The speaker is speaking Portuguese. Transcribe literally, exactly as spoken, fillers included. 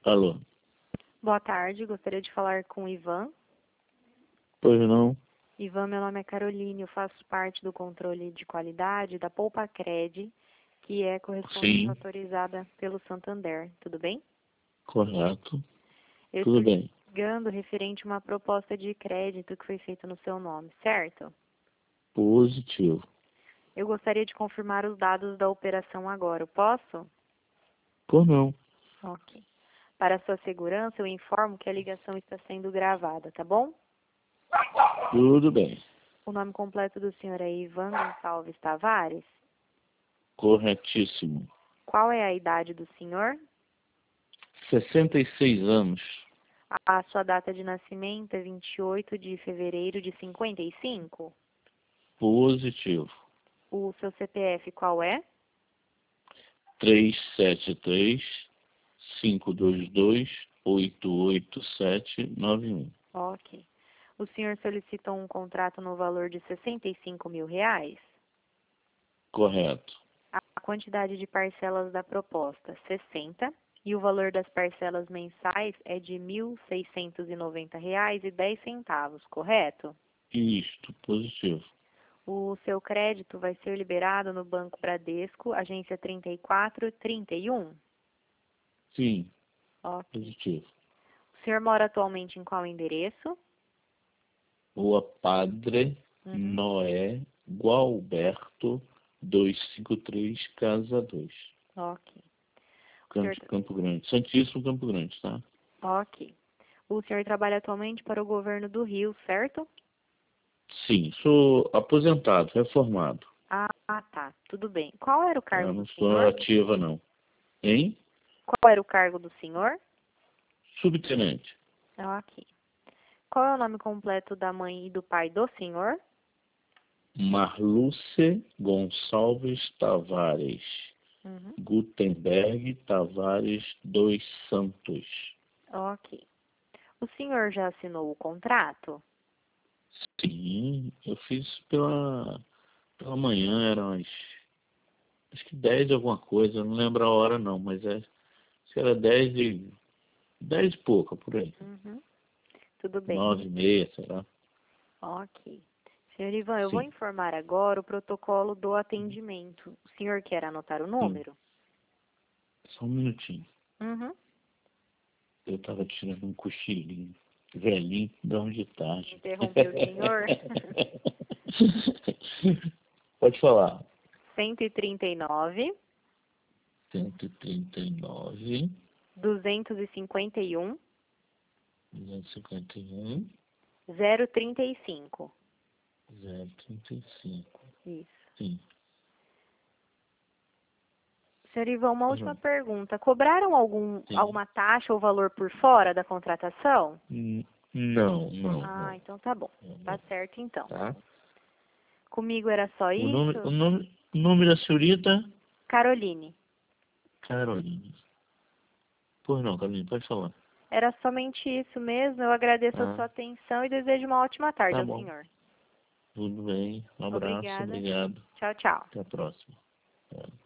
Alô? Boa tarde, gostaria de falar com o Ivan. Pois não? Ivan, meu nome é Caroline, eu faço parte do controle de qualidade da Poupa-Cred, que é correspondente Sim, autorizada pelo Santander, tudo bem? correto. Eu Tudo estou bem. ligando referente a uma proposta de crédito que foi feita no seu nome, certo? Positivo. Eu gostaria de confirmar os dados da operação agora, eu posso? Pois não? Ok. Para sua segurança, eu informo que a ligação está sendo gravada, tá bom? Tudo bem. O nome completo do senhor é Ivan Gonçalves Tavares? Corretíssimo. Qual é a idade do senhor? sessenta e seis anos. A sua data de nascimento é vinte e oito de fevereiro de cinquenta e cinco? Positivo. O seu C P F qual é? três sete três, cinco dois dois, oito oito sete nove um. Ok. O senhor solicitou um contrato no valor de sessenta e cinco mil reais? Correto. A quantidade de parcelas da proposta, sessenta. E o valor das parcelas mensais é de mil seiscentos e noventa reais e dez centavos, correto? Isto, positivo. O seu crédito vai ser liberado no Banco Bradesco, agência trinta e quatro trinta e um? Sim, Ok. positivo. O senhor mora atualmente em qual endereço? Rua Padre Uhum. Noé Gualberto, duzentos e cinquenta e três, Casa dois. Ok. O senhor... Campo, Campo Grande. Santíssimo Campo Grande, tá? Ok. O senhor trabalha atualmente para o governo do Rio, certo? Sim, sou aposentado, reformado. Ah, tá. Tudo bem. Qual era o cargo Eu do não sou senhor? ativa, não. Hein? Qual era o cargo do senhor? Subtenente. Ok. Qual é o nome completo da mãe e do pai do senhor? Marluce Gonçalves Tavares. Uhum. Gutenberg Tavares dos Santos. Ok. O senhor já assinou o contrato? Sim, eu fiz pela, pela manhã, eram as, acho que dez de alguma coisa, eu não lembro a hora não, mas é, acho que era dez e, dez e pouca, por aí. Uhum. Tudo bem. Nove e meia, sei lá. Ok. Senhor Ivan, eu vou Sim, informar agora o protocolo do atendimento. O senhor quer anotar o sim. número? Só um minutinho. Uhum. Eu tava tirando um cochilinho. Velhinho, dorme de tarde. Interrompi o senhor? Pode falar. cento e trinta e nove, cento e trinta e nove, duzentos e cinquenta e um, duzentos e cinquenta e um, zero trinta e cinco. zero trinta e cinco. Isso. Sim. Senhor Ivan, uma última Uhum. pergunta. Cobraram algum, Sim. alguma taxa ou valor por fora da contratação? N- Não, não, Ah, não, então tá bom. não, Tá não. certo, então. Tá? Comigo era só O nome, o isso? nome, o nome da senhorita? Caroline. Caroline. Pois não, Caroline, pode falar. Era somente isso mesmo. Eu agradeço a Ah, sua atenção e desejo uma ótima tarde tá ao bom. senhor. Tudo bem. Um abraço, Obrigada. obrigado. Tchau, tchau. Até a próxima. É.